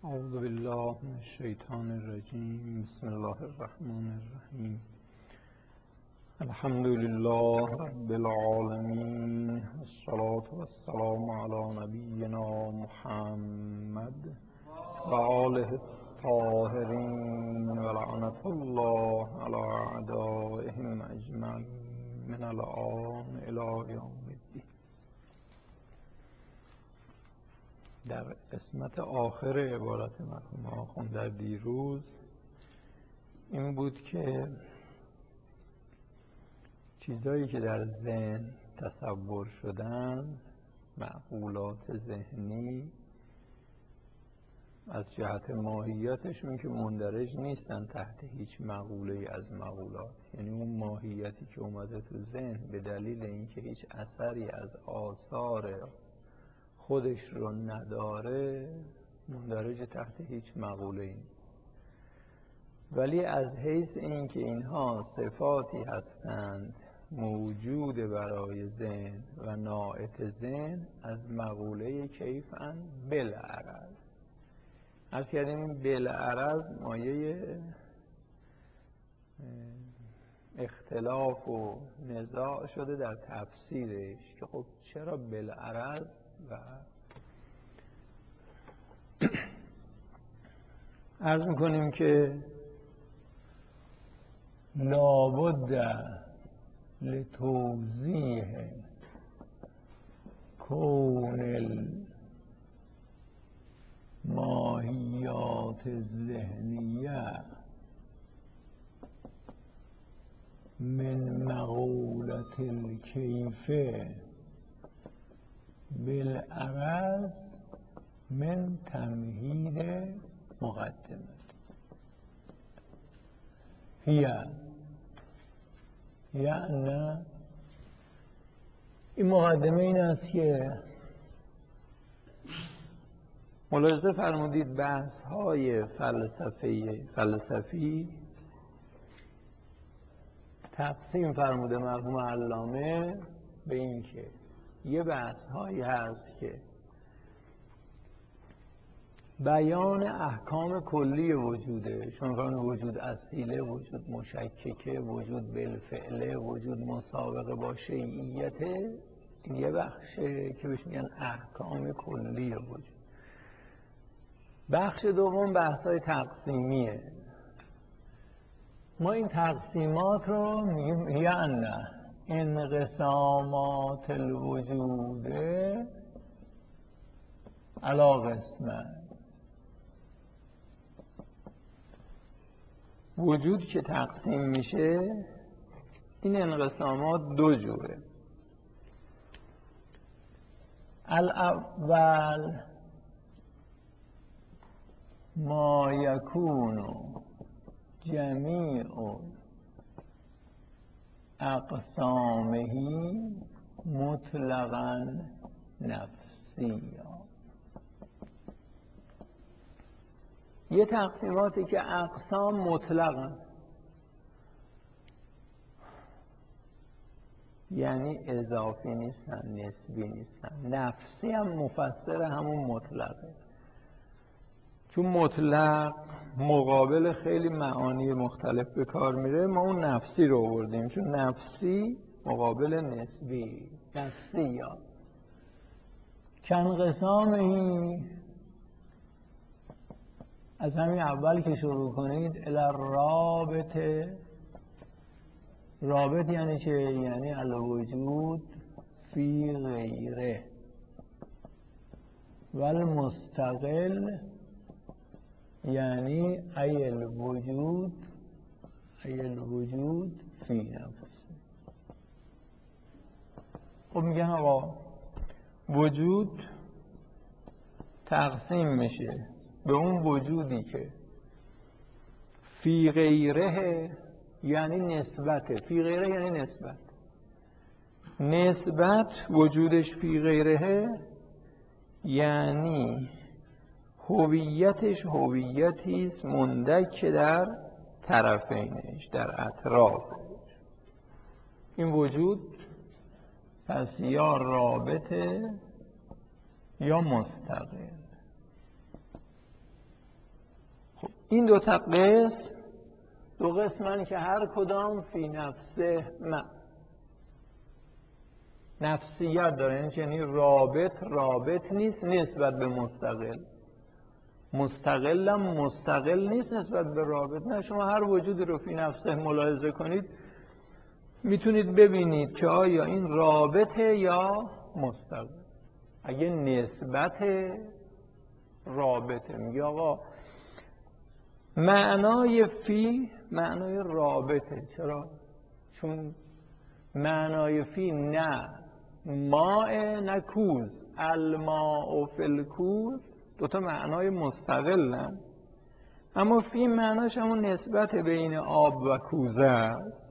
اعوذ بالله من الشیطان الرجیم. بسم الله الرحمن الرحیم. الحمد لله رب العالمین، والصلاة والسلام علی نبینا محمد و آله الطاهرین و لعنة الله علی اعدائهم اجمعین من الآن الی یوم الدین. در قسمت آخر عبارت مرحوم آخوند در دیروز این بود که چیزایی که در ذهن تصور شدن، معقولات ذهنی، از جهت ماهیتشون که مندرج نیستن تحت هیچ مقوله از مقولات، یعنی اون ماهیتی که اومده تو ذهن به دلیل اینکه هیچ اثری از آثار خودش رو نداره مندرج تحت هیچ مقوله‌ای. ولی از حیث اینکه اینها صفاتی هستند موجود برای ذهن و ناعت ذهن، از مقوله کیفاً بالعرض. عرض کردیم این بالعرض مایه اختلاف و نزاع شده در تفسیرش که خب چرا بالعرض و عرض میکنیم که لابد لتوضیح کون الماهیات الذهنیه من مقولة الکیفه بالعرض من تمهید مقدمه یعنی این مقدمه این است که ملاحظه فرمودید بحث های فلسفی تقسیم فرموده مرحوم علامه به این که یه بحث هایی هست که بیان احکام کلی وجوده، چون وجود اصیله، وجود مشککه، وجود بالفعله، وجود مسابقه با شیعیته. این یه بخشه که بهش میگن احکام کلی وجود. بخش دوم بحث های تقسیمیه. ما این تقسیمات رو میگیم یعنی انقسامات الوجود علی قسمه. وجود که تقسیم میشه این انقسامات دو جوره. الاول ما یکون جمیع اقسامه مطلقاً نفسیه. یه تقسیماتی که اقسام مطلقاً، یعنی اضافی نیستن، نسبی نیستن. نفسی هم مفسر همون مطلقه، چون مطلق مقابل خیلی معانی مختلف به کار میره. ما اون نفسی رو آوردیم چون نفسی مقابل نسبی. نفسی یا کنقسامهی، از همین اول که شروع کنید الرابطه. رابط یعنی چه؟ یعنی الوجود فی غیره و المستقل یعنی ای الوجود فی نفسه. خب میگن آقا وجود تقسیم میشه به اون وجودی که فی غیره یعنی نسبته. فی غیره یعنی نسبت وجودش فی غیره یعنی هویتش هویتی است مندک در طرفینش، در اطرافش. این وجود پس یا رابطه یا مستقل. این دو تا قسم دو قسمن که هر کدام فی نفسه نفسیت داره، یعنی رابط نیست نسبت به مستقلم مستقل نیست نسبت به رابط. نه، شما هر وجودی رو فی نفسه ملاحظه کنید میتونید ببینید که آیا این رابطه یا مستقل. اگه نسبت رابطه، میگه آقا معنای فی معنای رابطه. چرا؟ چون معنای فی نه ماء نه کوز، الماء فی الکوز، دوتا معنای مستقلن، اما فی معناش همون نسبت بین آب و کوزه است.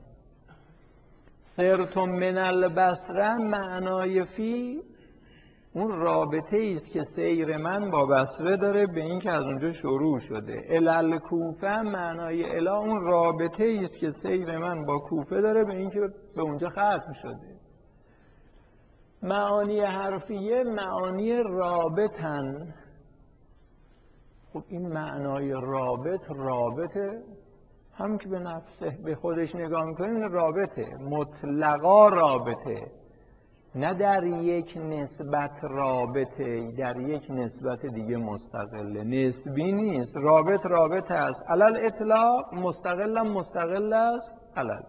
سرتم من البصره معنای فی اون رابطه است که سیر من با بصره داره به این که از اونجا شروع شده. الالکوفه معنای الا اون رابطه است که سیر من با کوفه داره به این که به اونجا ختم شده. معانی حرفیه معانی رابطن. خب این معنای رابطه هم که به نفسه به خودش نگاه میکنیم رابطه مطلقا رابطه، نه در یک نسبت رابطه در یک نسبت دیگه مستقله، نسبی نیست. رابطه است علل اطلاق، مستقل است علل.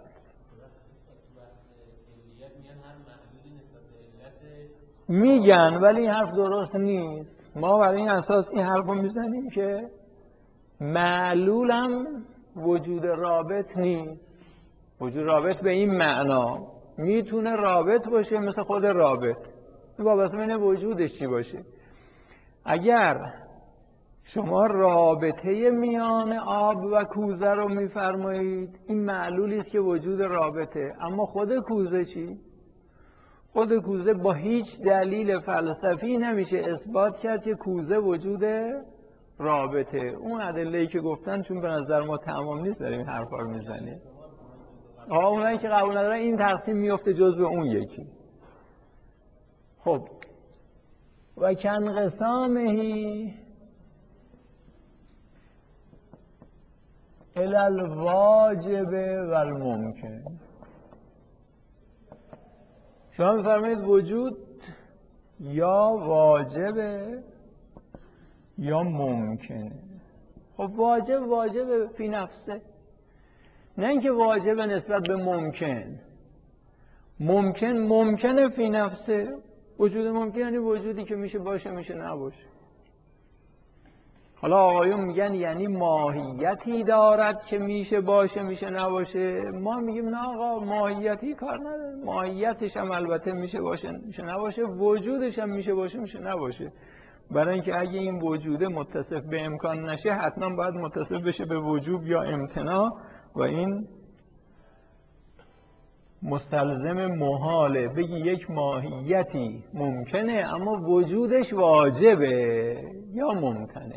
میگن ولی این حرف درست نیست. ما برای این اساس این حرف رو میزنیم که معلولم وجود رابط نیست. وجود رابط به این معنا میتونه رابط باشه مثل خود رابط، وابسته به وجودش چی باشه. اگر شما رابطه میان آب و کوزه رو میفرمایید این معلولی است که وجود رابطه، اما خود کوزه چی؟ خود کوزه با هیچ دلیل فلسفی نمیشه اثبات کرد که کوزه وجود رابطه. اون ادله‌ای که گفتن چون به نظر ما تمام نیست داریم این حرفا رو میزنیم. اونایی که قبول ندارن این تقسیم میفته جزو اون یکی. خب و کنقسامهی الالواجب و الممکن. شما میفرمایید وجود یا واجبه یا ممکنه. خب واجب فی نفسه، نه اینکه واجب نسبت به ممکنه فی نفسه. وجود ممکن یعنی وجودی که میشه باشه میشه نباشه. حالا آقایون میگن یعنی ماهیتی دارد که میشه باشه میشه نباشه. ما میگیم نه آقا ماهیتی کار نداره، ماهیتش هم البته میشه باشه میشه نباشه، وجودش هم میشه باشه میشه نباشه. برای اینکه اگه این وجوده متصف به امکان نشه حتما باید متصف بشه به وجوب یا امتناع و این مستلزم محاله. بگی یک ماهیتی ممکنه اما وجودش واجبه یا ممکنه.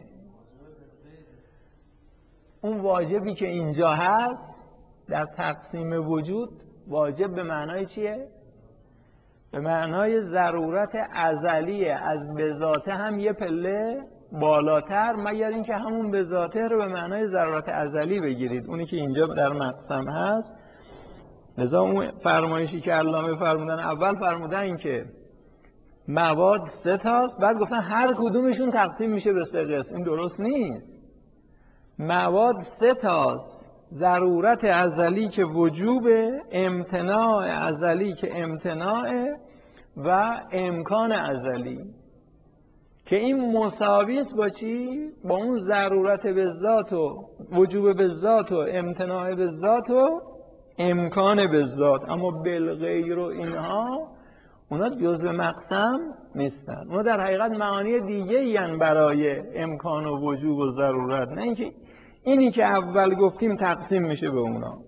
اون واجبی که اینجا هست در تقسیم وجود، واجب به معنای چیه؟ به معنای ضرورت ازلیه، از بذاته هم یه پله بالاتر، مگر اینکه همون بذاته رو به معنای ضرورت ازلی بگیرید، اونی که اینجا در مقسم هست. لذا اون فرمایشی که علامه فرمودن اول فرمودن این که مواد 3 تاست، بعد گفتن هر کدومشون تقسیم میشه به 3 قسم. این درست نیست. مواد 3 تاست، ضرورت ازلی که وجوبه، امتناع ازلی که امتناعه و امکان ازلی که این مساوی است با چی؟ با اون ضرورت به ذات و وجوب به ذات و امتناع به ذات و امکان به ذات. اما بالغیر و اینها اونا جزء مقسم نیستن، اونا در حقیقت معانی دیگه این برای امکان و وجوب و ضرورت، نه اینکه اینی که اول گفتیم تقسیم میشه به اونا.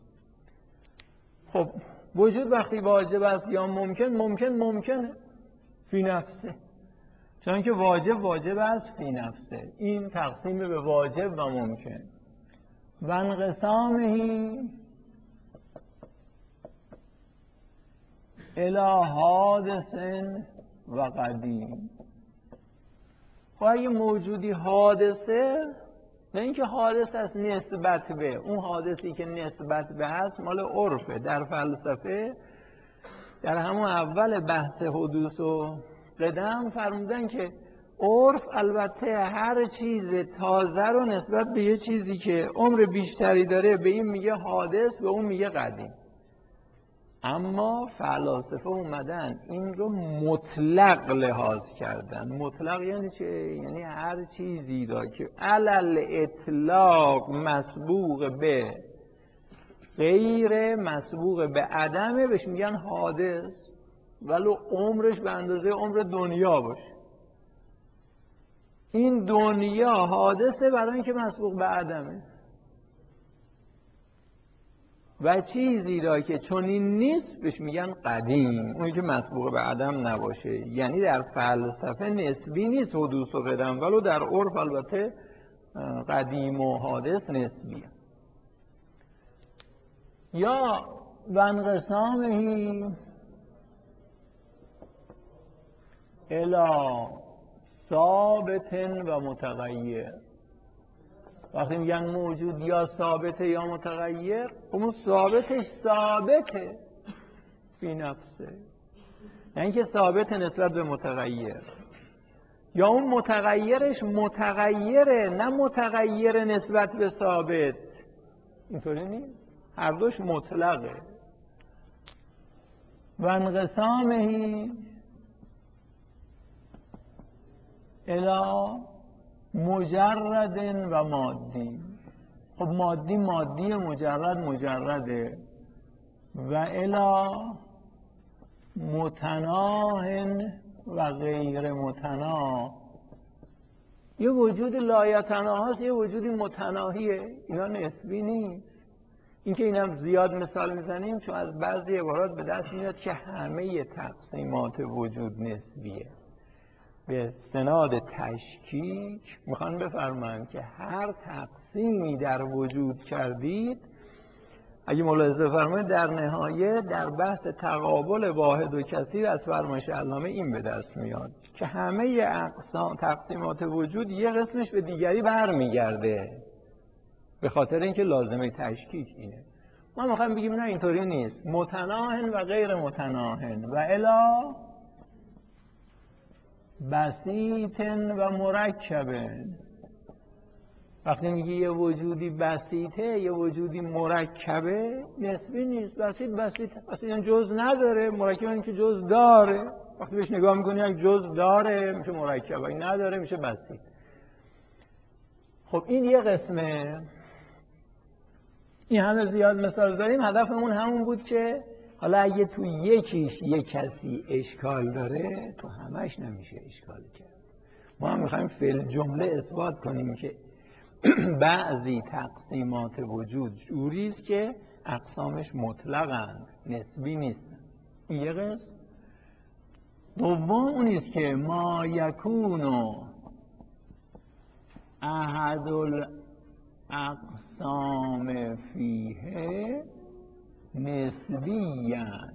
خب وجود وقتی واجب است یا ممکنه فی نفسه، چون که واجب است فی نفسه. این تقسیم به واجب و ممکن. و انقسامهی الی حادث و قدیم. خب اگه موجودی حادثه نه اینکه حادث است نسبت به. اون حادثی که نسبت به هست مال عرفه. در فلسفه در همون اول بحث حدوث و قدم فرمودن که عرف البته هر چیز تازه رو نسبت به یه چیزی که عمر بیشتری داره به این میگه حادث، به اون میگه قدیم. اما فلاسفه اومدن این رو مطلق لحاظ کردن. مطلق یعنی چه؟ یعنی هر چیزی را که علل اطلاق مسبوق به غیر مسبوق به عدمه بهش میگن حادث، ولو عمرش به اندازه عمر دنیا باشه. این دنیا حادثه برای اینکه مسبوق به عدمه، و چیزی را که چنین نیست بهش میگن قدیم، اونی که مسبوق به عدم نباشه. یعنی در فلسفه نسبی نیست حدوث و قدم، ولو در عرف البته قدیم و حادث نسبیه. یا وانقسامهی الی ثابت و متغیر. وقتی میگن موجود یا ثابته یا متغیر، اون ثابتش ثابته فی نفسه، یعنی که ثابت نسبت به متغیر. یا اون متغیرش متغیره، نه متغیر نسبت به ثابت. اینطوری نیست، هر دوش مطلقه. و انقسامهی الی مجرد و مادی. خب مادی مادی، مجرد مجرده. و الی متناه و غیر متناه. یه وجود لایتناه هست، یه وجودی متناهیه. اینا نسبی نیست. این که اینم زیاد مثال میزنیم چون از بعضی عبارات به دست میاد که همه تقسیمات وجود نسبیه. به استناد تشکیک میخوان بفرمایند که هر تقسیمی در وجود کردید، اگه ملاحظه فرمایید در نهایه در بحث تقابل واحد و کثیر از فرمایش علامه این به دست میاد که همه اقسام تقسیمات وجود یه قسمش به دیگری برمیگرده، به خاطر اینکه لازمه تشکیک اینه. ما میخوایم بگیم نه اینطوری نیست، متناهن و غیر متناهن. و الی بسیطن و مرکبن. وقتی میگی یه وجودی بسیطه یه وجودی مرکبه، نسبی نیست. بسیط یعنی جز نداره، مرکب این که جز داره. وقتی بهش نگاه میکنی یک جز داره میشه مرکب، این نداره میشه بسیط. خب این یه قسمه. این همه زیاد مثال داریم، هدفمون همون بود که حالا اگه تو یکیش یک کسی اشکال داره تو همش نمیشه اشکال کرد. ما هم میخوایم فعل جمله اثبات کنیم که بعضی تقسیمات وجود جوریست که اقسامش مطلقاً نسبی نیستن. این یه قسم. دوم اونیست که ما یکون احد الاقسام فیه نسبیاً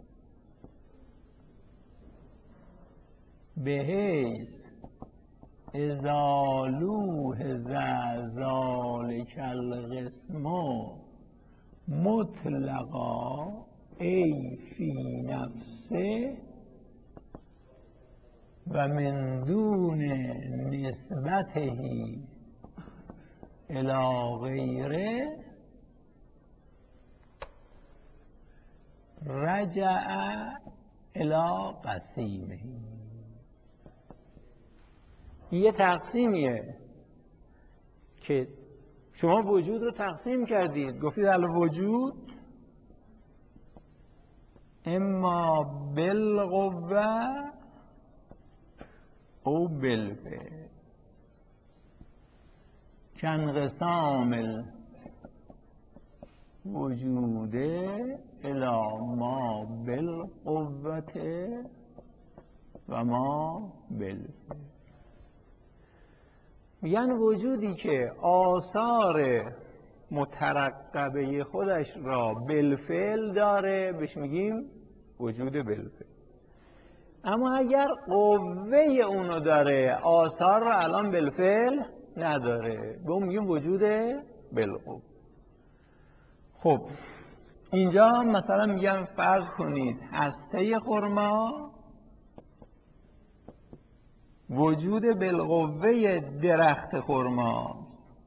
بحیث اذا لوحظ ذلک القسم مطلقا ای فی نفسه و من دون نسبته الی غیره رجع الی قسیمه. یه تقسیمیه که شما وجود رو تقسیم کردید، گفتید الوجود اما بالقوه او بالفعل. کانقسام الوجود الی ما بالقوه و ما بالفعل. میگن وجودی که آثار مترقبه خودش را بالفعل داره بهش میگیم وجود بالفعل. اما اگر قوه اونو داره آثار را الان بالفعل نداره، به اون میگیم وجود بالقوه. خب اینجا مثلا میگم فرض کنید هسته خرما وجود بالقوه درخت خرما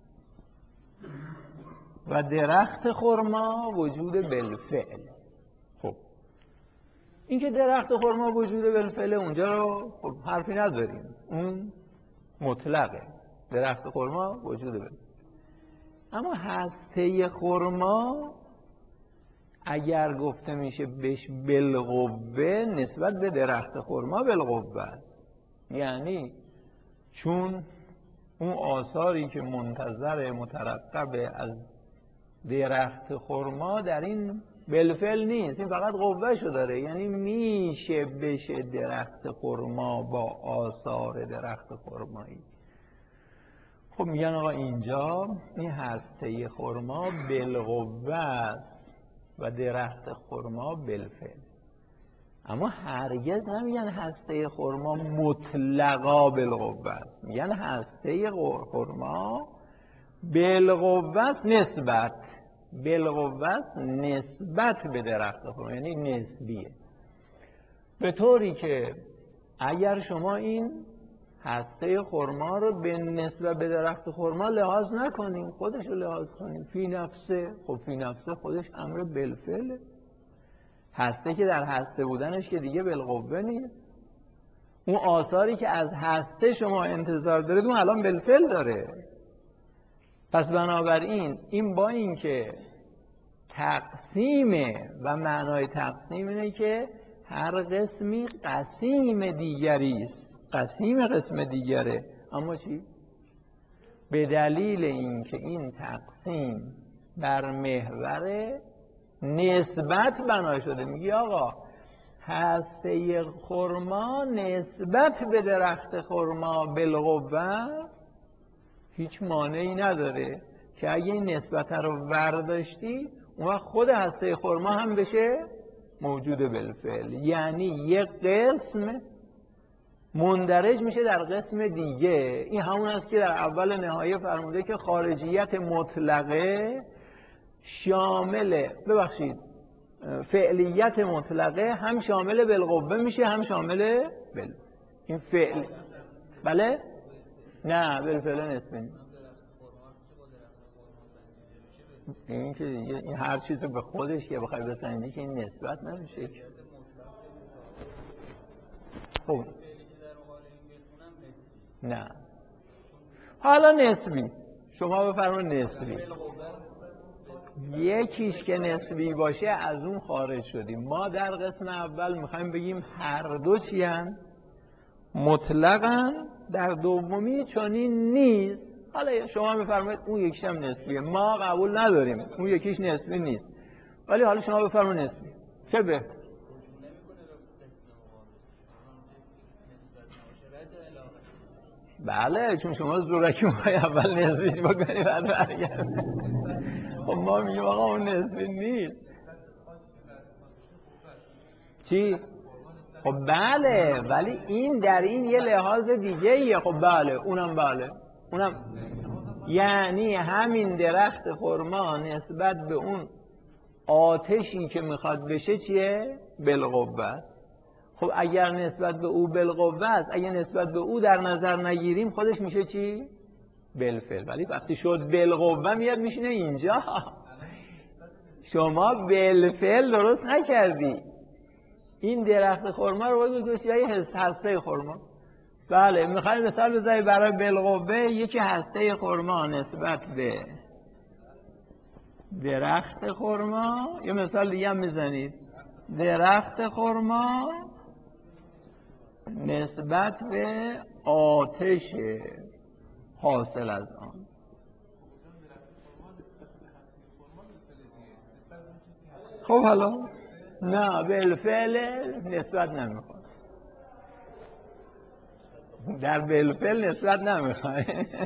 و درخت خرما وجود بالفعل. خب این که درخت خرما وجود بالفعل اونجا رو خب حرفی نداریم، اون مطلقه، درخت خرما وجود بالفعل. اما هسته خرما اگر گفته میشه بهش بالقوه، نسبت به درخت خرما بالقوه است. یعنی چون اون آثاری که منتظر مترقب از درخت خرما در این بالفعل نیست، این فقط قوهشو داره، یعنی میشه بشه درخت خرما با آثار درخت خرمایی. خب میگن آقا اینجا این هسته خرما بالقوه است و درخت خرما بالفعل. اما هرگز نمیگن هسته خرما مطلقا بالقوه است، میگن هسته خرما بالقوه است نسبت به درخت خرما، یعنی نسبیه. به طوری که اگر شما این هسته خرما رو به نسبت به درخت خرما لحاظ نکنیم، خودش رو لحاظ کنیم فی نفسه، خب فی نفسه خودش امر بالفعله. هسته که در هسته بودنش که دیگه بالقوه نیست، اون آثاری که از هسته شما انتظار دارید اون الان بالفعل داره. پس بنابراین این با این که تقسیمه و معنای تقسیم اینه که هر قسمی قسیم دیگری است، قسیم قسم دیگره. اما چی؟ به دلیل اینکه این تقسیم بر محور نسبت بنا شده، میگی آقا هسته خرما نسبت به درخت خرما بالقوه است، هیچ مانعی نداره که اگه این نسبت رو برداشتی اون وقت خود هسته خرما هم بشه موجود بالفعل، یعنی یک قسم مندرج میشه در قسم دیگه. این همون است که در اول نهایه فرموده که خارجیت مطلقه شامل، فعلیت مطلقه هم شامل بالقوه میشه هم شامل این فعل. بله؟ نه بالفعل نسبی نیست. این که این هر چیز رو به خودش که بخوای بسنجی که این نسبت نمیشه. خب نه حالا نسبی، شما بفرمایید نسبی، یکیش که نسبی باشه از اون خارج شدیم. ما در قسم اول میخوایم بگیم هر دو چیان مطلقاً، در دومی چنین نیست. حالا شما بفرمایید اون یکیش هم نسبیه، ما قبول نداریم اون یکیش نسبی نیست، ولی حالا شما بفرمایید نسبی چه بهتر. بله چون شما زورکی میخوای اول نسبیش بکنی بعد برگرد. خب ما میگیم آقا اون نسبی نیست. چی؟ خب بله، ولی این در این یه لحاظ دیگه ایه. خب بله اونم بله اونم، یعنی همین درخت خرما نسبت به اون آتشی که میخواد بشه چیه؟ بالقوه است. خب اگر نسبت به او بالقوه است، اگر نسبت به او در نظر نگیریم خودش میشه چی؟ بالفعل. ولی وقتی شد بالقوه میاد میشینه اینجا. شما بالفعل درست نکردی. این درخت خرما رو باید بگوشی های هسته خرما. بله میخوایم مثال بزنید برای بالقوه. یکی هسته خرما نسبت به درخت خرما، یه مثال دیگه هم میزنید درخت خرما نسبت به آتش حاصل از آن. خب حالا نه بالفعل نسبت نمیخواد، در بالفعل نسبت نمیخواد.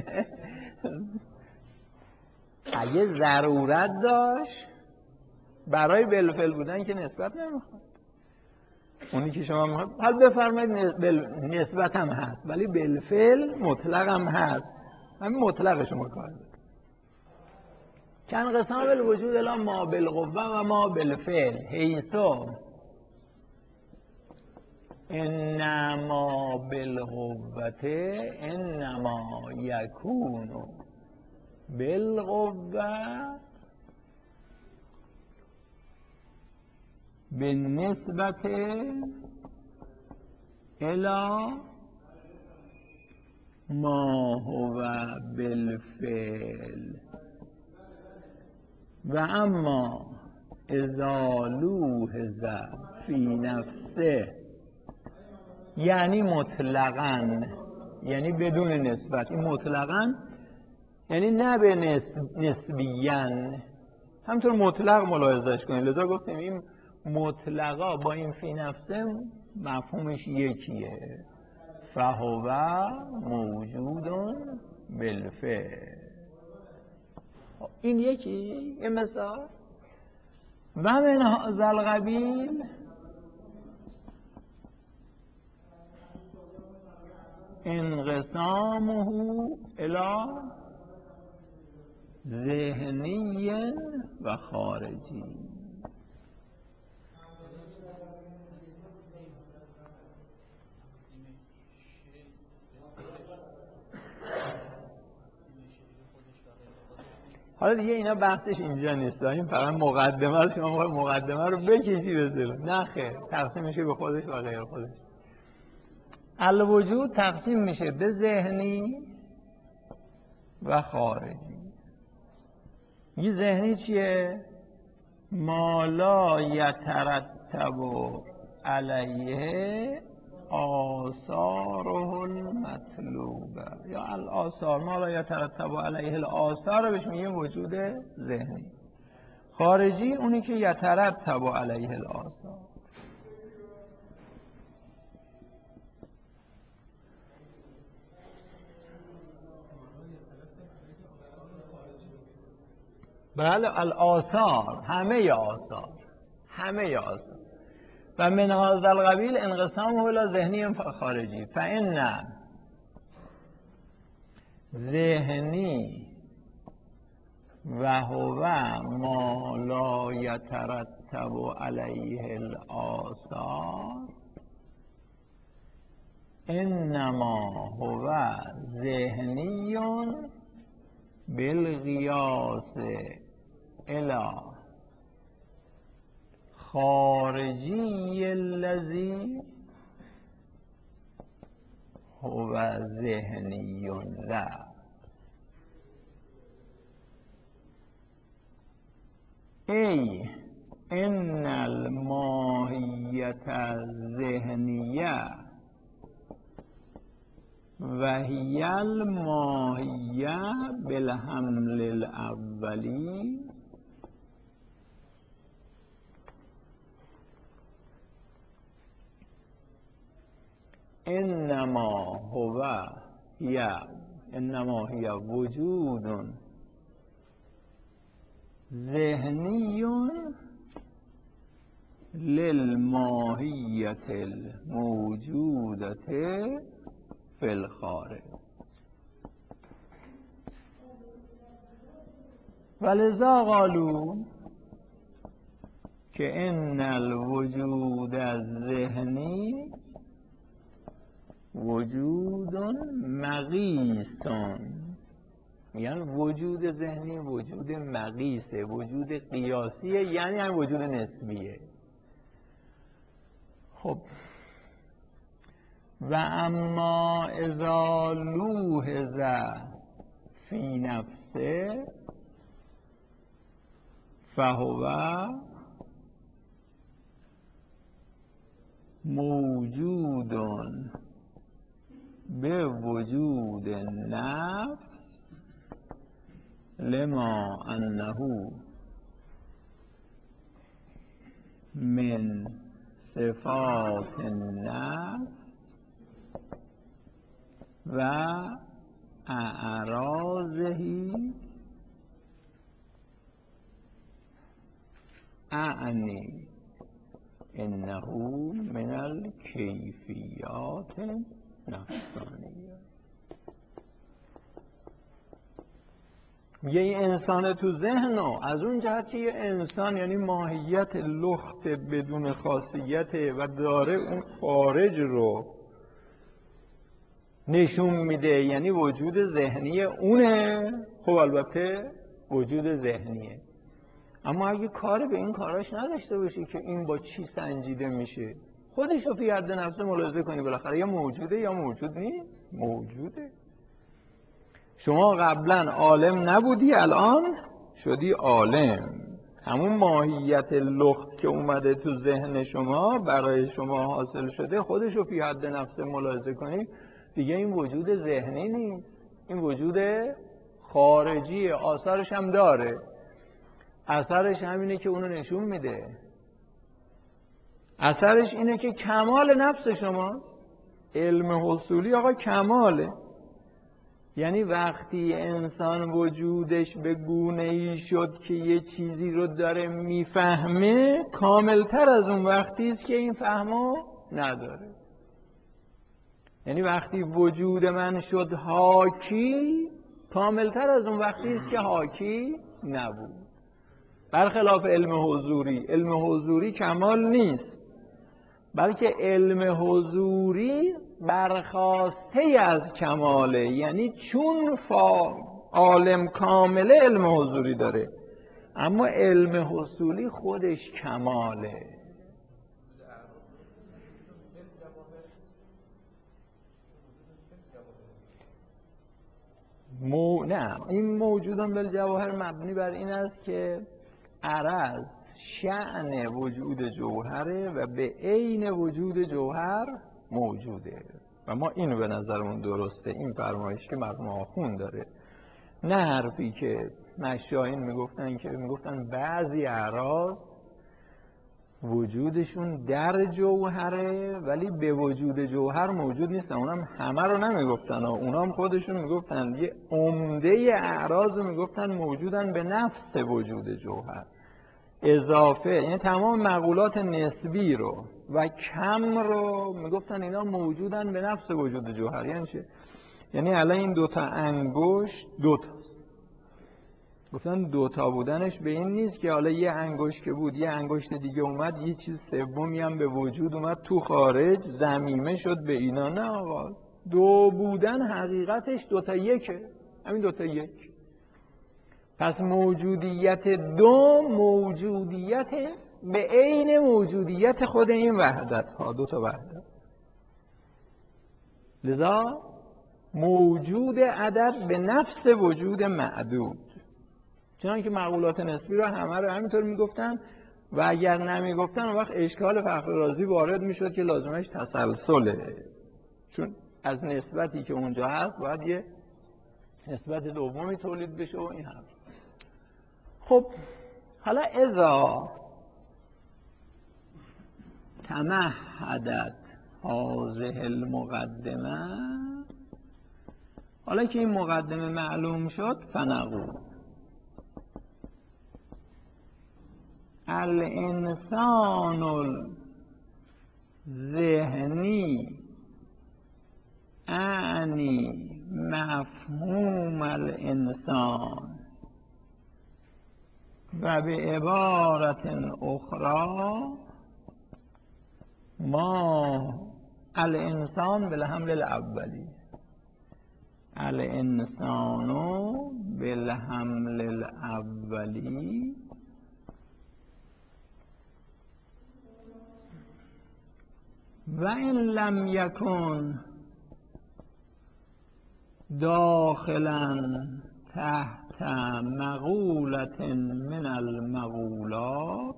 اگه ضرورت داشت برای بالفعل بودن که نسبت نمیخواد. اونی که شما میخواد حال بفرمایید نسبت هم هست ولی بالفعل مطلق هم هست. همین مطلقش رو کار داره. که انقسام الوجود الی ما بالقوه و ما بالفعل حیث انما بالقوة انما یکون بالقوه بالنسبة الی ما هو بالفعل و اما اذا لوحظ فی نفسه، یعنی مطلقاً، یعنی بدون نسبت. این مطلقاً یعنی نه به نسبیاً، همطور مطلق ملاحظش کنید. لذا گفتیم این مطلقا با این فی نفسه مفهومش یکیه. فهو موجود بالفعل. این یکی یه مثال. و من هذا القبیل انقسامه الی ذهنی و خارجی. حالا دیگه اینا بحثش اینجا نیست، این فقط مقدمه است. شما میخواید مقدمه رو بکشی به جلو. نه خیر، تقسیم میشه به خودش و غیر خودش. الوجود تقسیم میشه به ذهنی و خارجی. این ذهنی چیه؟ ما لا یترتب علیه آثاره المطلوبه، یا الآثار. ما لا یترتب علیه الآثار بهش میگیم وجود ذهنی. خارجی اونی که یترتب علیه الآثار. بله، الآثار، همه آثار، همه آثار. و من هذا القبیل انقسامه الی ذهنی و خارجی. فإن ذهنی و هو ما لا یترتب علیه الآثار انما هو ذهنی بالقیاس الی خارجی الذی هو ذهنی له. ای ان الماهیت الذهنیه و هی الماهیه بالحمل الاولی انما هی وجود ذهنی للماهیت الموجودة فی الخارج. ولذا قالوا که ان الوجود الذهنی وجود مقیس. یعنی وجود ذهنی وجود مقیسه، وجود قیاسیه، یعنی هم وجود نسبیه. خب و اما اذا لوحظ فی نفسه فهو موجود به وجود نفس لما انه من صفات النفس و اعراضه اعنی انه من الکیفیات نفسانیه. میگه این انسان تو ذهن از اون جهت که یه انسان یعنی ماهیت لخت بدون خاصیت و داره اون خارج رو نشون میده، یعنی وجود ذهنی اونه. خب البته وجود ذهنیه، اما اگه کار به این کاراش نداشته باشی که این با چی سنجیده میشه، خودش رو فی حد نفس ملاحظه کنی، بالاخره یا موجوده یا موجود نیست. موجوده. شما قبلا عالم نبودی، الان شدی عالم. همون ماهیت لخت که اومده تو ذهن شما برای شما حاصل شده، خودش رو فی حد نفس ملاحظه کنی، دیگه این وجود ذهنی نیست، این وجود خارجی. آثارش هم داره، اثرش همینه که اونو نشون میده. اثرش اینه که کمال نفس شماست. علم حصولی آقا کماله. یعنی وقتی انسان وجودش به گونه‌ای شد که یه چیزی رو داره میفهمه، کاملتر از اون وقتی است که این فهمو نداره. یعنی وقتی وجود من شد حاکی، کاملتر از اون وقتی است که حاکی نبود. برخلاف علم حضوری، علم حضوری کمال نیست، بلکه علم حضوری برخاسته از کماله. یعنی چون عالم کامله علم حضوری داره، اما علم حصولی خودش کماله. نه، این موجودان بالجواهر مبنی بر این است که عرض شأن وجود جوهره و به عین وجود جوهر موجوده و ما اینو به نظرمون درسته. این فرمایش که مرحوم آخوند داره، نه حرفی که مشایخ میگفتن بعضی اعراض وجودشون در جوهره ولی به وجود جوهر موجود نیستن. اونم همه رو نمیگفتن، اونام خودشون میگفتن یه عمده اعراض رو میگفتن موجودن به نفس وجود جوهر. اضافه یعنی تمام مقولات نسبی رو و کم رو میگفتن اینا موجودن به نفس وجود جوهر. یعنی چه؟ یعنی الان این دوتا انگشت دوتاست، گفتن دوتا بودنش به این نیست که حالا یه انگشت که بود یه انگشت دیگه اومد یه چیز سومی هم به وجود اومد تو خارج ضمیمه شد به اینا. نه آقا، دو بودن حقیقتش دوتا یکه، همین دوتا یک. پس موجودیت دو موجودیت به عین موجودیت خود این وحدت ها، دوتا وحدت. لذا موجود عدد به نفس وجود معدود. چنان که مقولات نسبی رو همه رو همینطور میگفتن و اگر نمیگفتن اون وقت اشکال فخر رازی وارد میشد که لازمش تسلسله، چون از نسبتی که اونجا هست باید یه نسبت دومی تولید بشه و این هم. خب حالا اذا تمهدت هذه المقدمه، حالا که این مقدمه معلوم شد، فنقول الانسان الذهنی اعنی مفهوم الانسان و به عبارت اخرى ما الانسان بالحمل الاولی، الانسان بالحمل الاولی و این لم یکن داخلا تحت مقولت من المقولات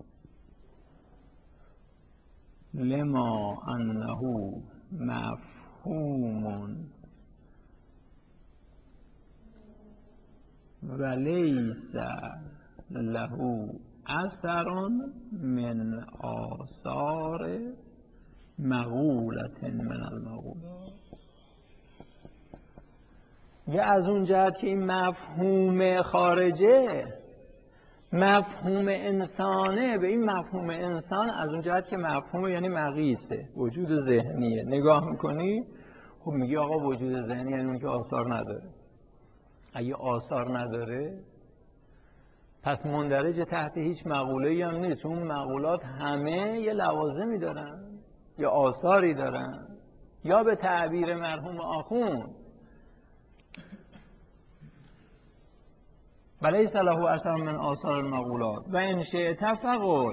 لما انه مفهوم و لیس له اثر من آثار مقولت من المقولات. یا از اون جهت که این مفهوم خارجه مفهوم انسانه، به این مفهوم انسان از اون جهت که مفهوم یعنی مقیسه، وجود ذهنیه، نگاه میکنی خب میگی آقا وجود ذهنی یعنی اون که آثار نداره. اگه آثار نداره پس مندرج تحت هیچ مقوله‌ای هم نیست، چون مقولات همه یه لوازمی دارن یا آثاری دارن، یا به تعبیر مرحوم آخوند ولیس له اثر من آثار المقولات و ان شئت فقل.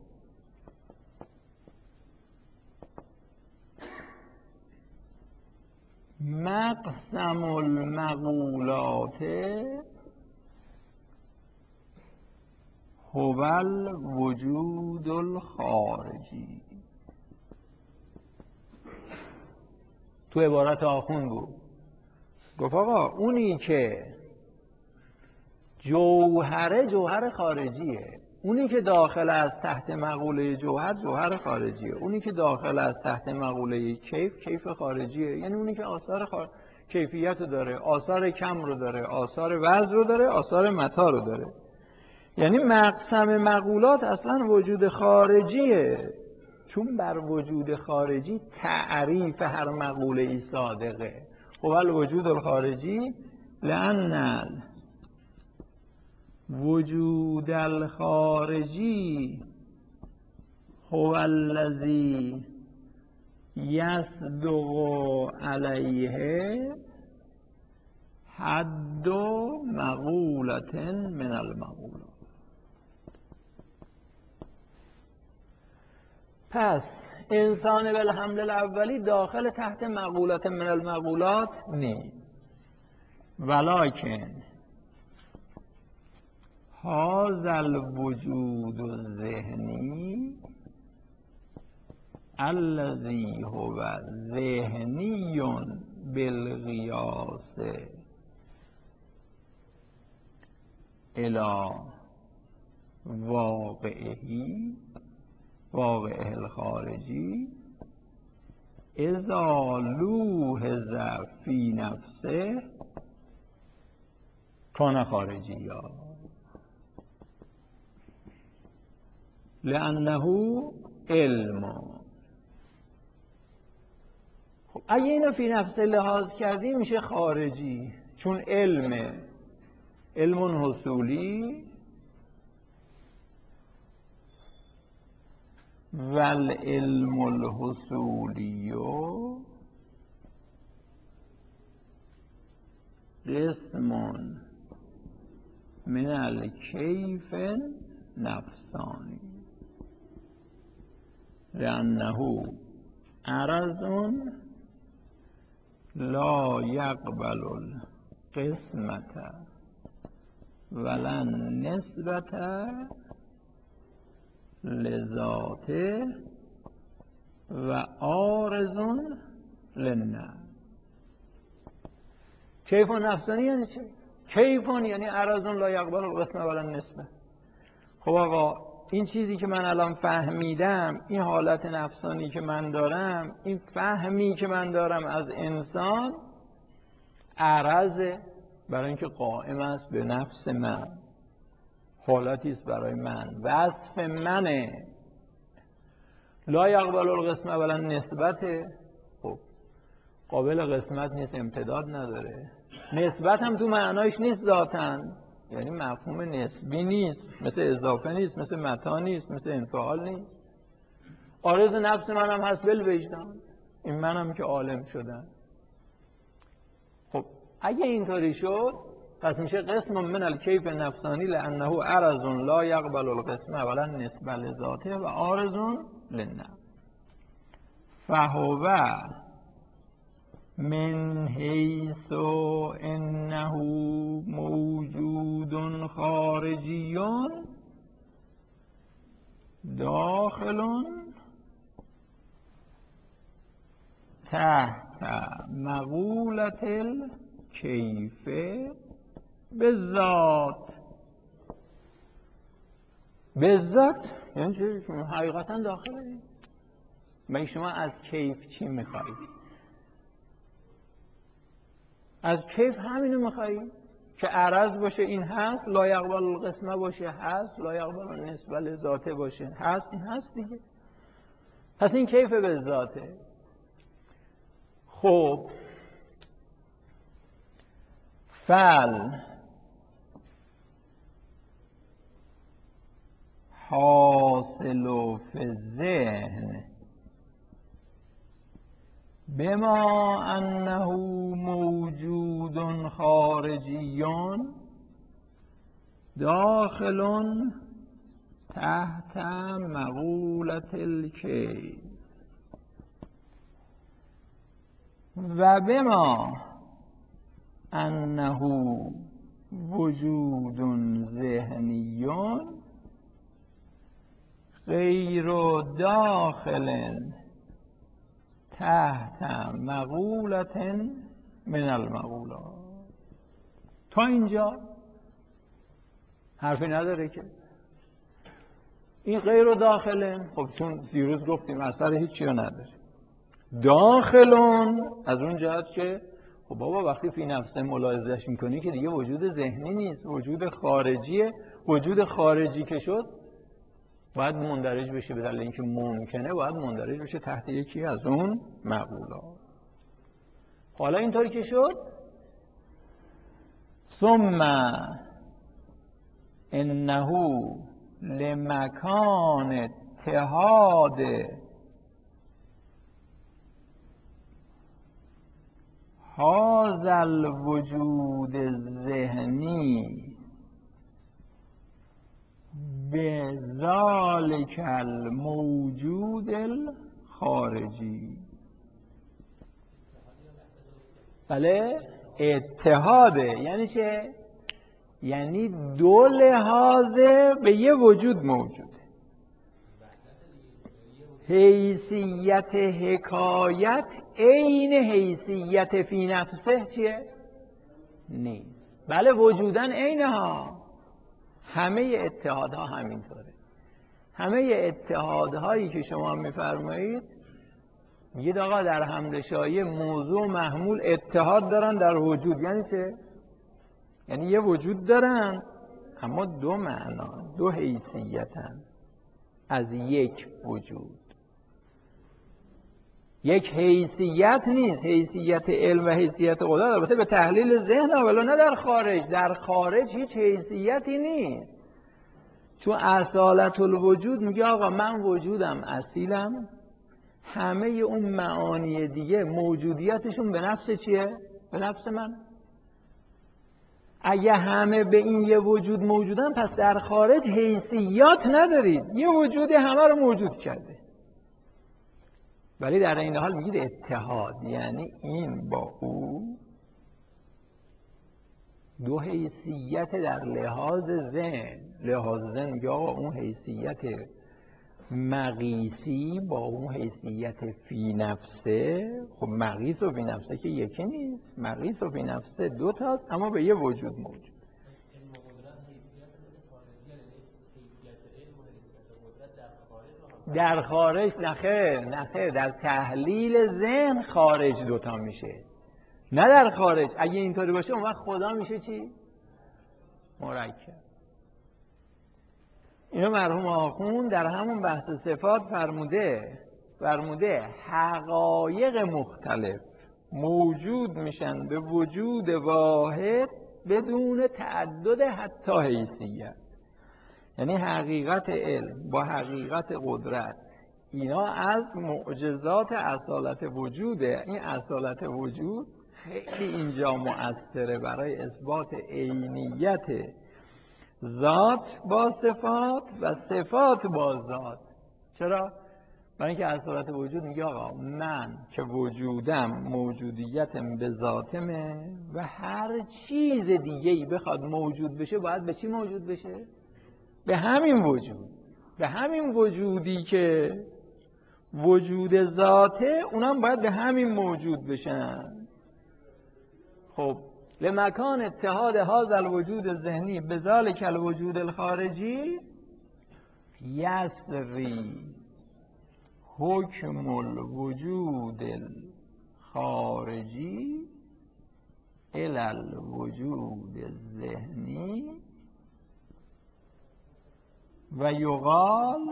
مقسم المقولات هو الوجود الخارجی. تو عبارت آخوند بود، گفت آقا اونی که جوهر خارجیه، اونی که داخل از تحت مقوله جوهر خارجیه، اونی که داخل از تحت مقوله کیف خارجیه، یعنی اونی که آثار کیفیت رو داره، آثار کم رو داره، آثار وزن رو داره، آثار متا رو داره. یعنی مقسم مقولات اصلا وجود خارجیه، چون بر وجود خارجی تعریف هر مقوله ای صادقه. هو الوجود الخارجی لأن وجود الخارجی هو الذی یصدق علیه حد مقولة من المقولات. پس انسان بالحمل الاولی داخل تحت مقولة من المقولات نیست، ولکن هذا الوجود الذهنی الذي هو ذهنی بالقیاس الى واقعه الخارجی اذا لوحظ فی نفسه کان خارجیا لانه علم. خب اگه اینو فی نفسه لحاظ کردیم میشه خارجی، چون علم حصولی والعلم الحصولی قسم من الکیف نفسانی لأنه عرض لا يقبل القسمة ولا النسبة لذاته و عارض للنفس. کیف نفسانی یعنی چه؟ کیف یعنی عرض لا یقبل القسمة ولا النسبة. خب آقا این چیزی که من الان فهمیدم، این حالت نفسانی که من دارم، این فهمی که من دارم از انسان عرضه برای اینکه قائم است به نفس من، حالتی است برای من، وصف منه. لا یقبل القسمة ولا نسبت، خب قابل قسمت نیست، امتداد نداره، نسبت هم تو معنایش نیست ذاتاً، یعنی مفهوم نسبی نیست، مثل اضافه نیست، مثل متا نیست، مثل انفعال نیست. عارض نفس منم هست بالوجدان، این منم که عالم شدم. خب اگه اینطوری شد پس میشه قسم من الکیف نفسانی لانه عرض لا یقبل القسمه ولا النسبه لذاته و عارض للنفس فهو من حیث انه موجود خارجی داخل تحت مقولة الکیف بالذات. بالذات یعنی چی؟ حقیقتا داخله. مگه شما از کیف چی میخواید؟ از کیف همینو میخواید که عرض باشه، این هست، لا یقبل القسمه باشه، هست، لا یقبل النسبه لذاته باشه، هست، این هست دیگه. پس این کیف به ذاته. خب حاصل فی الذهن بما انه موجود خارجی داخل تحت مقولة الکیف و بما انه وجود ذهنی غیر داخل تحت مقولة من المقولات. تا اینجا حرفی نداره که این غیر داخله. خب چون دیروز گفتیم اثر هیچی رو نداره. داخلون از اون جهت که خب بابا وقتی فی نفسه ملاحظهش میکنی که دیگه وجود ذهنی نیست، وجود خارجیه. وجود خارجی که شد باید مندرج بشه، به دلیل اینکه ممکنه باید مندرج بشه تحت یکی از اون مقولات. حالا اینطوری که شد ثم انه لمکان اتحاد هذا الوجود الذهنی بذالک الموجود الخارجی. بله اتحاده یعنی چه؟ یعنی دو لحاظه به یه وجود موجوده. حیثیت حکایت عین حیثیت فی نفسه چیه؟ نیست. بله وجودن عینها. همه اتحادها همینطوره. همه اتحادهایی که شما میفرمایید میگید آقا در حمل شایع موضوع و محمول اتحاد دارن در وجود. یعنی چه؟ یعنی یه وجود دارن اما دو معنا، دو حیثیتن از یک وجود. یک حیثیت نیست، حیثیت علم و حیثیت قدرت البته به تحلیل ذهن ولی نه در خارج. در خارج هیچ حیثیتی نیست، چون اصالت الوجود میگه آقا من وجودم اصیلم، همه اون معانی دیگه موجودیتشون به نفس چیه؟ به نفس من. اگه همه به این یه وجود موجودن پس در خارج حیثیات ندارید، یه وجودی همه رو موجود کرده. ولی در این حال میگید اتحاد، یعنی این با او دو حیثیت در لحاظ ذهن. لحاظ ذهن میگه آقا اون حیثیت مقیسی با اون حیثیت فی نفسه. خب مقیس و فی نفسه که یکی نیست، مقیس و فی نفسه دو تاست اما به یه وجود موجود. در خارج نخیر در تحلیل ذهن خارج دوتا میشه، نه در خارج. اگه اینطوری باشه اون وقت خدا میشه چی؟ مرکب. اینو مرحوم آخوند در همون بحث صفات فرموده حقایق مختلف موجود میشن به وجود واحد بدون تعدد حتی حیثیت. یعنی حقیقت علم با حقیقت قدرت اینا از معجزات اصالت وجوده. این اصالت وجود خیلی اینجا مؤثره برای اثبات عینیت ذات با صفات و صفات با ذات. چرا؟ برای اینکه اصالت وجود میگه آقا من که وجودم موجودیتم به ذاتمه و هر چیز دیگه‌ای بخواد موجود بشه باید به چی موجود بشه؟ به همین وجود. به همین وجودی که وجود ذاته اونم باید به همین موجود بشن. خب لمکان اتحاد هذا الوجود الذهنی بذالک الوجود الخارجی یسری حکم الوجود الخارجی الی الوجود الذهنی و یقال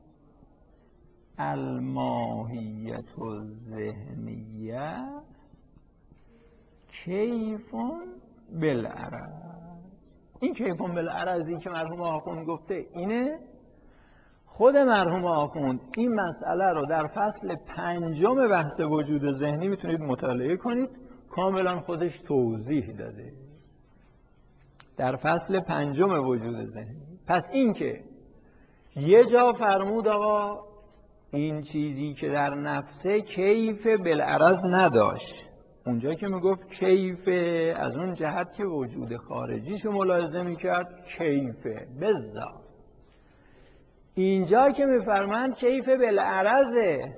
الماهیت الذهنیه کیف بالعرض. این کیفون بالعرضی که مرحوم آخوند گفته اینه. خود مرحوم آخوند این مسئله رو در فصل 5 بحث وجود ذهنی میتونید مطالعه کنید، کاملا خودش توضیح داده در فصل 5 وجود ذهنی. پس این که یه جا فرمود آقا این چیزی که در نفسه کیف بالعرض نداشت، اونجا که میگفت کیف از اون جهت که وجود خارجیشو ملاحظه میکرد کیفه بالذات، اینجا که میفرمند کیف بالعرضه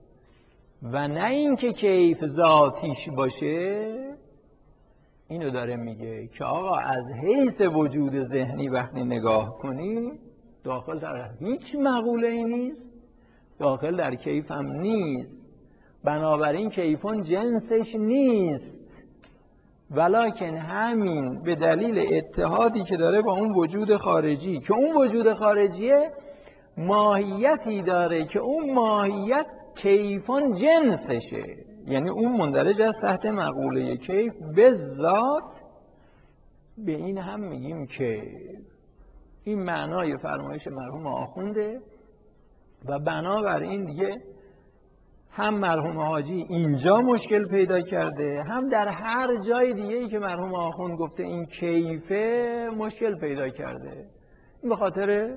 و نه این که کیف ذاتیش باشه، اینو داره میگه که آقا از حیث وجود ذهنی وقتی نگاه کنی داخل در هیچ مقوله ای نیست، داخل در کیف هم نیست، بنابراین کیفون جنسش نیست، ولکن همین به دلیل اتحادی که داره با اون وجود خارجی، که اون وجود خارجیه ماهیتی داره که اون ماهیت کیفون جنسشه، یعنی اون مندرج از تحت مقوله کیف به ذات، به این هم میگیم که این معنای فرمایش مرحوم آخونده و بنابراین دیگه هم مرحوم حاجی اینجا مشکل پیدا کرده، هم در هر جای دیگه ای که مرحوم آخوند گفته این کیفه مشکل پیدا کرده. این به خاطر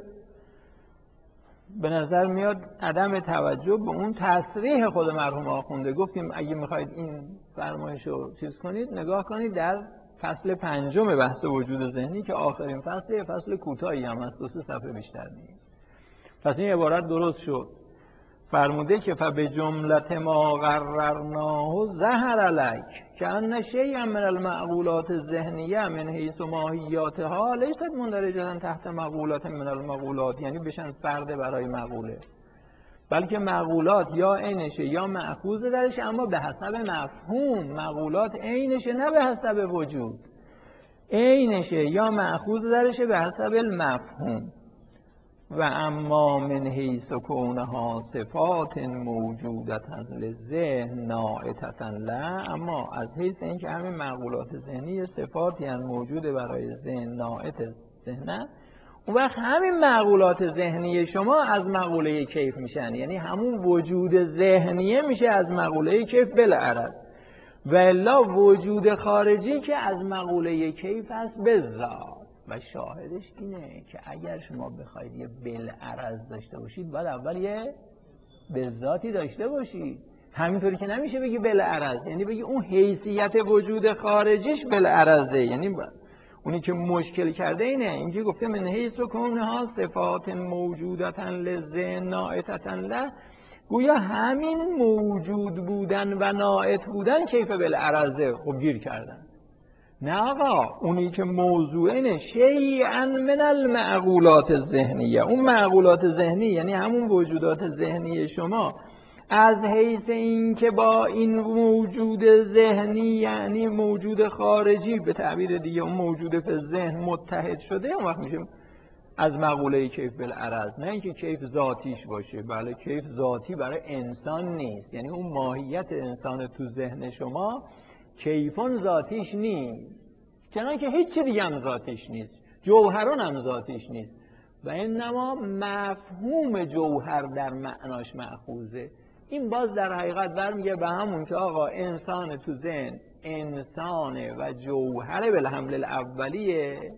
به نظر میاد عدم توجه به اون تصریح خود مرحوم آخونده. گفتیم اگه میخواید این فرمایش رو چیز کنید نگاه کنید در فصل 5 بحث وجود ذهنی که آخرین فصل، فصل کوتاهی هم از 2-3 صفحه بیشتر نیست. پس این عبارت درست شد. فرموده که فبه جملت ما قررناه ظهر لک که ان شیئا من المعقولات الذهنیه من حیث ماهیاتها لیست مندرجه تحت مقولات من المقولات، یعنی بشن فرد برای مقوله، بلکه مقولات یا عینشه یا مأخوذ درش، اما به حسب مفهوم. مقولات عینشه نه به حسب وجود، عینشه یا مأخوذ درشه به حسب المفهوم. و اما من حیث کونها صفات موجودتا للذهن ناعتتا له، اما از حیث اینکه همین معقولات ذهنی صفاتی هم موجوده برای ذهن، ناعت ذهنه، اون وقت همین معقولات ذهنی شما از مقوله کیف میشن، یعنی همون وجود ذهنیه میشه از مقوله کیف بالعرض، و الا وجود خارجی که از مقوله کیف است بالذات. و شاهدش اینه که اگر شما بخواید یه بالعرض داشته باشید باید اول یه بالذاتی داشته باشید. همینطوری که نمیشه بگی بالعرض، یعنی بگی اون حیثیت وجود خارجیش بالعرضه، یعنی اونی که مشکل کرده اینکه گفته من حیث و کونها صفات موجودتا للذهن ناعتتا له، گویا همین موجود بودن و ناعت بودن کیف بالعرضه. خب گیر کردن. نه آقا، اونی که موضوع اینه شیئا من المعقولات الذهنیه، اون معقولات ذهنی یعنی همون وجودات ذهنی شما از حیث این که با این موجود ذهنی یعنی موجود خارجی به تعبیر دیگه اون موجود فی ذهن متحد شده، اون وقت میشه از مقوله کیف بالعرض. نه اینکه کیف ذاتیش باشه، بله کیف ذاتی برای انسان نیست، یعنی اون ماهیت انسان تو ذهن شما کیفون ذاتیش نیست، چنان که هیچی دیگه هم ذاتیش نیست، جوهرون هم ذاتیش نیست، و انما مفهوم جوهر در معناش مأخوذه. این باز در حقیقت برمیگه به همون که آقا انسان تو ذهن انسانه و جوهر بالحمل الاولیه،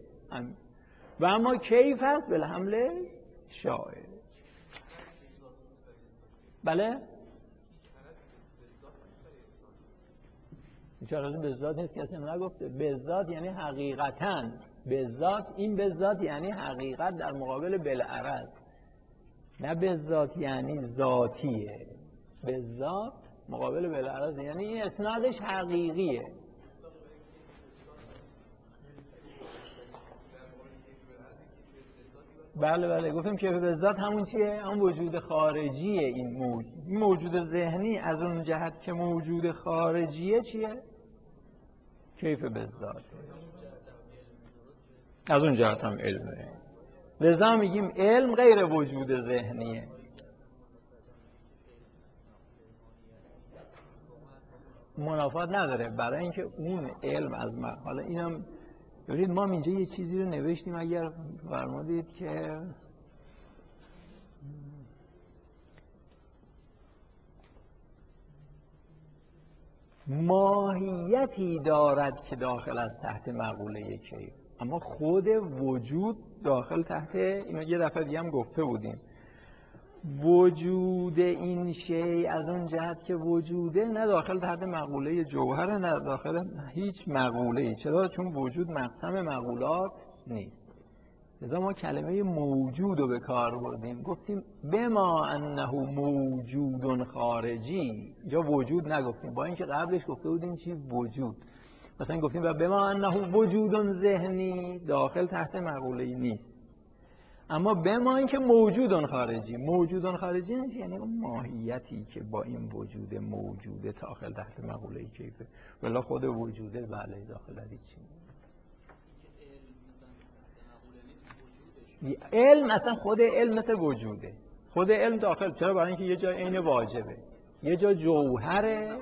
و اما کیف هست بالحمل شاعر. بله اشاره به ذات نیست، کسی نگفته. به ذات یعنی حقیقتاً، به ذات، این به ذات یعنی حقیقت در مقابل بالعرض، نه به ذات یعنی ذاتیه، به ذات مقابل بالعرض یعنی این اسنادش حقیقیه. بله بله گفتم که به ذات همون چیه؟ همون وجود خارجیه. این موجود ذهنی از اون جهت که موجود خارجیه چیه؟ کیف به ذات. از اون جهت هم علمه. لذا میگیم علم غیر وجود ذهنیه. منافات نداره، برای اینکه اون علم از حالا اینم ببینید ما اینجا یه چیزی رو نوشتیم، اگر فرمودید که ماهیتی دارد که داخل از تحت مقوله کیف، اما خود وجود داخل تحت، اینو یه دفعه دیگه هم گفته بودیم، وجود این شی از اون جهت که وجوده نه داخل تحت مقوله جوهر نه داخل هیچ مقوله‌ای. چرا؟ چون وجود مقسم مقولات نیست. لذا ما کلمه موجود رو به کار بردیم، گفتیم بما انه موجود خارجی، یا وجود نگفتیم، با اینکه قبلش گفته بودیم چی؟ وجود. مثلا گفتیم و بما انه وجود ذهنی، داخل تحت مقوله‌ای نیست. اما بما اینکه موجود خارجی، موجود خارجی یعنی اون ماهیتی که با این وجود موجوده داخل تحت مقوله کیفه، ولی خود وجوده بله داخل هیچی. علم اصلا خود علم مثل وجوده، خود علم داخل، چرا؟ برای اینکه یه جا عین واجبه، یه جا جوهره.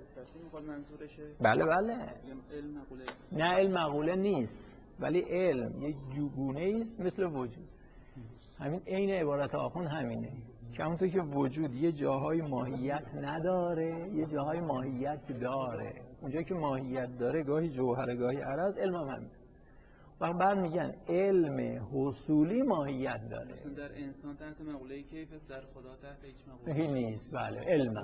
بله بله، نه علم مقوله نیست، ولی علم یک جوگونه است مثل وجود. همین عین عبارت آخوند همینه که همونطور که وجود یه جاهای ماهیت نداره، یه جاهای ماهیت داره. اونجا که ماهیت داره گاهی جوهر گاهی عرض، علم هم همین. وقت بعد میگن علم حصولی ماهیت داره. مثلا در انسان تحت مقوله کیف است، در خدا تحت هیچ مقوله نیست. بله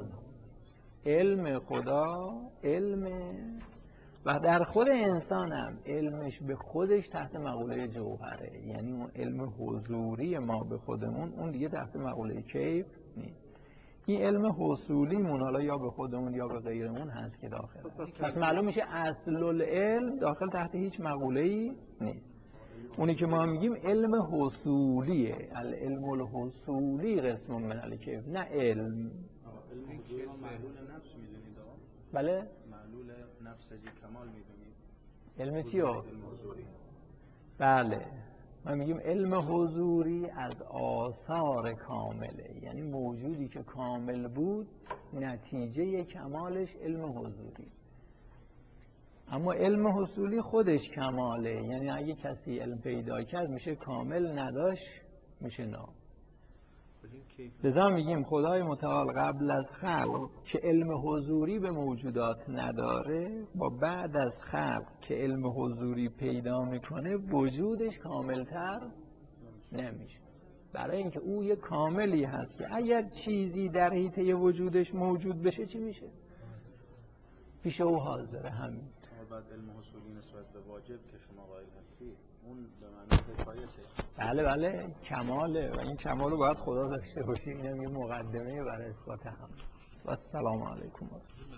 علم خدا علم، و در خود انسان هم علمش به خودش تحت مقوله جوهره، یعنی اون علم حضوری ما به خودمون اون دیگه تحت مقوله کیف نیست. این علم حصولیمون حالا یا به خودمون یا به غیرمون هست که داخل هست. پس معلوم میشه اصل العلم داخل تحت هیچ مقوله‌ای نیست. اونی که ما میگیم علم حصولیه، العلم الحصولی قسم من الکیف، نه علم. علم معلول نفس میدونید؟ بله؟ معلول نفس از کمال میدونید؟ علم چیو؟ علم حضوری. بله، ما میگیم علم حضوری از آثار کامله، یعنی موجودی که کامل بود نتیجه کمالش علم حضوری. اما علم حصولی خودش کماله، یعنی اگه کسی علم پیدا کرد میشه کامل، نداشت میشه نام. لذا میگیم خدای متعال قبل از خلق که علم حضوری به موجودات نداره، با بعد از خلق که علم حضوری پیدا میکنه وجودش کاملتر نمیشه، برای اینکه او یه کاملی هست که اگر چیزی در حیطه وجودش موجود بشه چی میشه؟ پیش او حاضره. همین. بعد علم حصولی نسبت به واجب که شما قائل هستید، اون به معنی کفایته. بله بله، کماله و این کمال رو باید خدا داشته باشه. اینم یه مقدمه برای اثبات هم. و السلام علیکم.